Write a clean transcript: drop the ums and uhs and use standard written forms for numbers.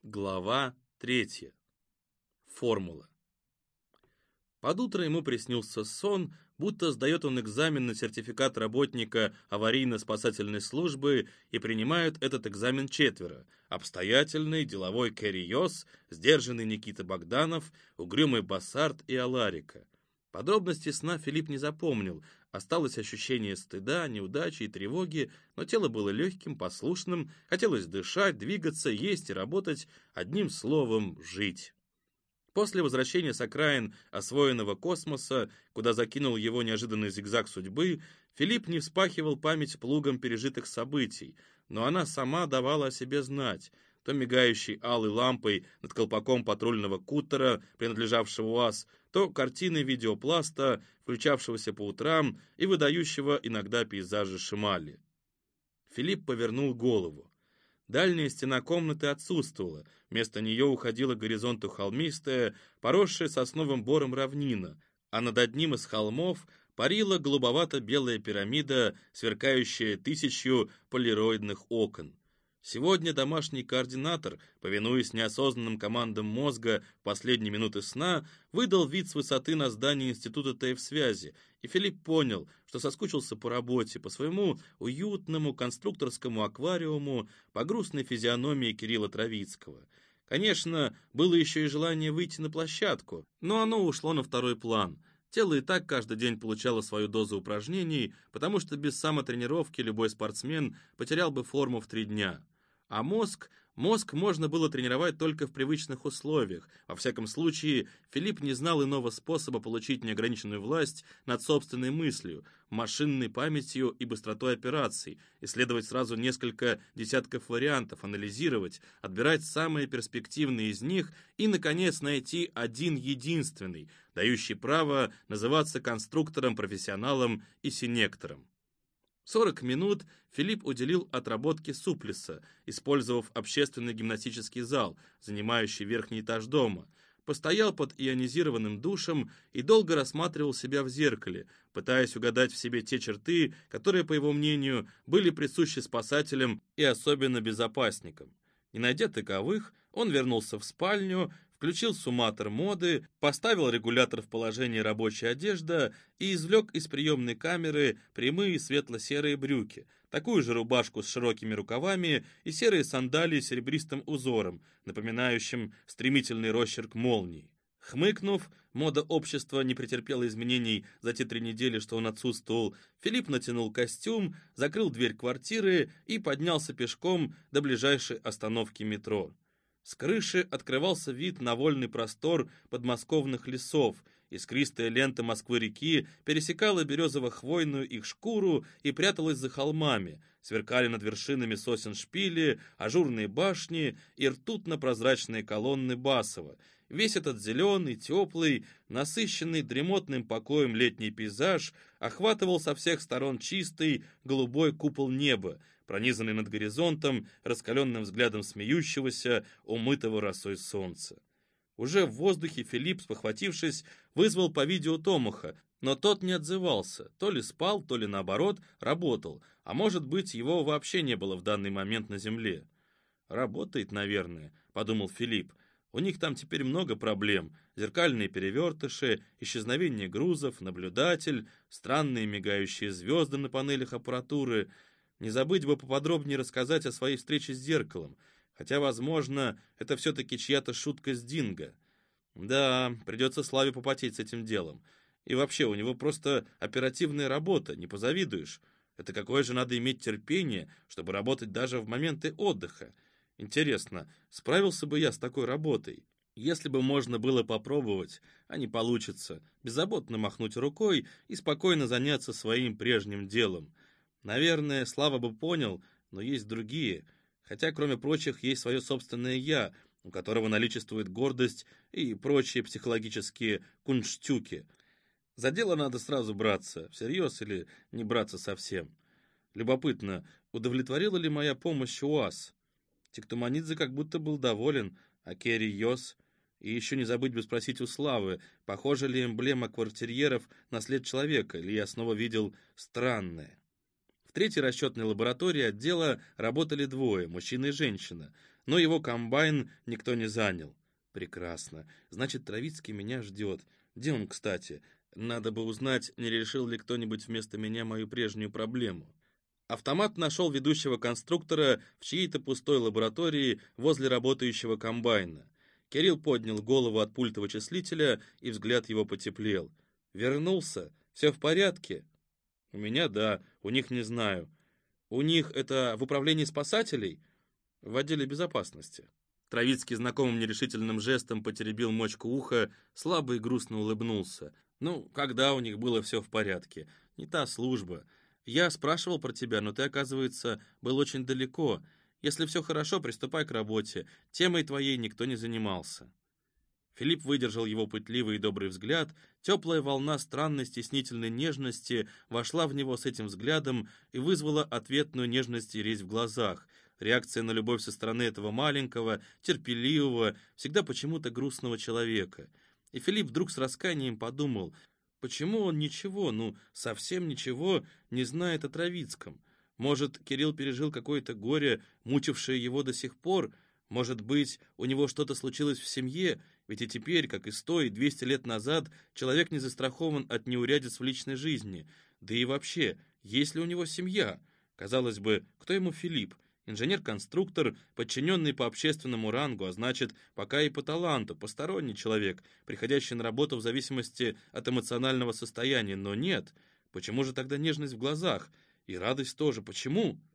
Глава 3. Формула. Под утро ему приснился сон, будто сдает он экзамен на сертификат работника аварийно-спасательной службы, и принимают этот экзамен четверо: обстоятельный, деловой Кэрри Йос, сдержанный Никита Богданов, угрюмый Бассард и Аларика. Подробности сна Филипп не запомнил, осталось ощущение стыда, неудачи и тревоги, но тело было легким, послушным, хотелось дышать, двигаться, есть и работать, одним словом, жить. После возвращения с окраин освоенного космоса, куда закинул его неожиданный зигзаг судьбы, Филипп не вспахивал память плугом пережитых событий, но она сама давала о себе знать. То мигающей алой лампой над колпаком патрульного кутера, принадлежавшего УАЗ, то картиной видеопласта, включавшегося по утрам и выдающего иногда пейзажи Шимали. Филипп повернул голову. Дальняя стена комнаты отсутствовала, вместо нее уходила к горизонту холмистая, поросшая сосновым бором равнина, а над одним из холмов парила голубовато-белая пирамида, сверкающая тысячью полироидных окон. Сегодня домашний координатор, повинуясь неосознанным командам мозга в последние минуты сна, выдал вид с высоты на здание Института ТФ-связи, и Филипп понял, что соскучился по работе, по своему уютному конструкторскому аквариуму, по грустной физиономии Кирилла Травицкого. Конечно, было еще и желание выйти на площадку, но оно ушло на второй план. Тело и так каждый день получало свою дозу упражнений, потому что без самотренировки любой спортсмен потерял бы форму в 3 дня. А мозг можно было тренировать только в привычных условиях. Во всяком случае, Филипп не знал иного способа получить неограниченную власть над собственной мыслью, машинной памятью и быстротой операций, исследовать сразу несколько десятков вариантов, анализировать, отбирать самые перспективные из них и, наконец, найти один единственный, дающий право называться конструктором, профессионалом и синектором. 40 минут Филипп уделил отработке суплеса, использовав общественный гимнастический зал, занимающий верхний этаж дома. Постоял под ионизированным душем и долго рассматривал себя в зеркале, пытаясь угадать в себе те черты, которые, по его мнению, были присущи спасателям и особенно безопасникам. Не найдя таковых, он вернулся в спальню, включил сумматор моды, поставил регулятор в положение рабочая одежда и извлек из приемной камеры прямые светло-серые брюки, такую же рубашку с широкими рукавами и серые сандалии с серебристым узором, напоминающим стремительный росчерк молний. Хмыкнув, мода общества не претерпела изменений за те 3 недели, что он отсутствовал, Филипп натянул костюм, закрыл дверь квартиры и поднялся пешком до ближайшей остановки метро. С крыши открывался вид на вольный простор подмосковных лесов, искристая лента Москвы-реки пересекала березово-хвойную их шкуру и пряталась за холмами, сверкали над вершинами сосен шпили, ажурные башни и ртутно-прозрачные колонны Басова. Весь этот зеленый, теплый, насыщенный дремотным покоем летний пейзаж охватывал со всех сторон чистый голубой купол неба, пронизанный над горизонтом раскаленным взглядом смеющегося, умытого росой солнца. Уже в воздухе Филипп, спохватившись, вызвал по видео Томаха, но тот не отзывался, то ли спал, то ли наоборот работал, а может быть, его вообще не было в данный момент на земле. «Работает, наверное», — подумал Филипп. «У них там теперь много проблем: зеркальные перевертыши, исчезновение грузов, наблюдатель, странные мигающие звезды на панелях аппаратуры. Не забыть бы поподробнее рассказать о своей встрече с зеркалом, хотя, возможно, это все-таки чья-то шутка с Динго. Да, придется Славе попотеть с этим делом. И вообще, у него просто оперативная работа, не позавидуешь. Это какое же надо иметь терпение, чтобы работать даже в моменты отдыха. Интересно, справился бы я с такой работой? Если бы можно было попробовать, а не получится, беззаботно махнуть рукой и спокойно заняться своим прежним делом. Наверное, Слава бы понял, но есть другие. Хотя, кроме прочих, есть свое собственное «я», у которого наличествует гордость и прочие психологические кунштюки. За дело надо сразу браться, всерьез или не браться совсем. Любопытно, удовлетворила ли моя помощь УАЗ? Тиктуманидзе как будто был доволен, а Кэрри Йос... И еще не забыть бы спросить у Славы, похожа ли эмблема квартирьеров на след человека, или я снова видел странное. В третьей расчетной лаборатории отдела работали 2, мужчина и женщина. но его комбайн никто не занял. Прекрасно. Значит, Травицкий меня ждет. Где он, кстати? Надо бы узнать, не решил ли кто-нибудь вместо меня мою прежнюю проблему. Автомат нашел ведущего конструктора в чьей-то пустой лаборатории возле работающего комбайна. Кирилл поднял голову от пульта вычислителя, и взгляд его потеплел. «Вернулся? Все в порядке?» «У меня да, у них не знаю. У них это в управлении спасателей?» «В отделе безопасности». Травицкий знакомым нерешительным жестом потеребил мочку уха, слабо и грустно улыбнулся. «Ну, когда у них было все в порядке? Не та служба. Я спрашивал про тебя, но ты, оказывается, был очень далеко. Если все хорошо, приступай к работе. Темой твоей никто не занимался». Филипп выдержал его пытливый и добрый взгляд. Теплая волна странной стеснительной нежности вошла в него с этим взглядом и вызвала ответную нежность и резь в глазах. Реакция на любовь со стороны этого маленького, терпеливого, всегда почему-то грустного человека. И Филипп вдруг с раскаянием подумал, почему он ничего, совсем ничего не знает о Травицком. Может, Кирилл пережил какое-то горе, мучившее его до сих пор? Может быть, у него что-то случилось в семье? Ведь и теперь, как и 100 и 200 лет назад, человек не застрахован от неурядиц в личной жизни. Да и вообще, есть ли у него семья? Казалось бы, кто ему Филипп? Инженер-конструктор, подчиненный по общественному рангу, а значит, пока и по таланту, посторонний человек, приходящий на работу в зависимости от эмоционального состояния. Но нет. Почему же тогда нежность в глазах? И радость тоже. Почему?